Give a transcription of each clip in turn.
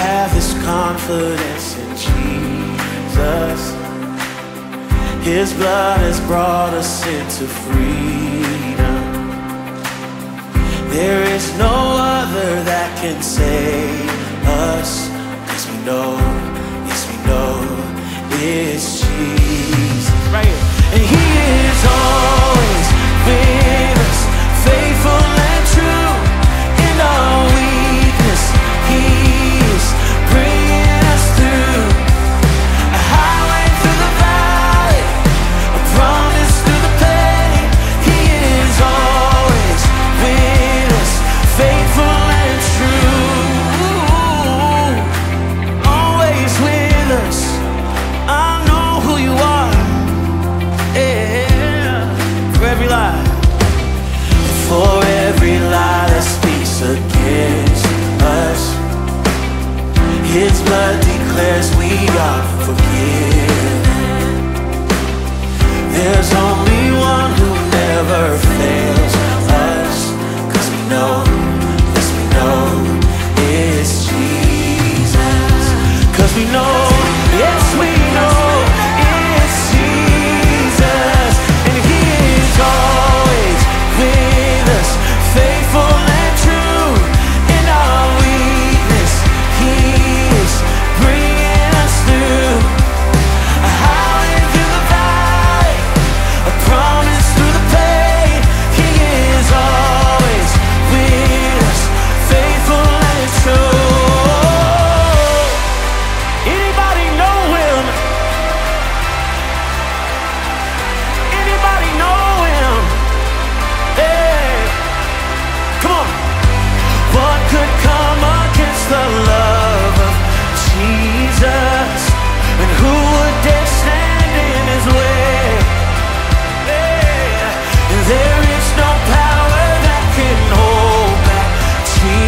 have this confidence in Jesus. His blood has brought us into freedom. There is no other that can save us, 'cause we know, yes we know, it's Jesus. Right here. And He is always with us, faithful and true. In our weakness, He is bringing us through. A highway through the valley, a promise through the pain. He is always with us, faithful and true. Always with us. I know who you are. Yeah. For every lie, for every lie that speaks against us, His blood declares we are forgiven. There's only one who never fails us, 'cause we know, yes we know, it's Jesus. 'Cause we know, yes we know, it's Jesus. And He is always with us, faithful and true. In our weakness, He is bringing us through. A highway through the valley, a promise through the pain. He is always with us, faithful and true. Anybody know Him? Anybody know Him? Hey, come on. What could come against the love of Jesus? And who would dare stand in His way? Yeah. There is no power that can hold back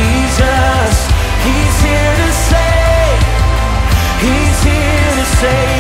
Jesus. He's here to save. He's here to save.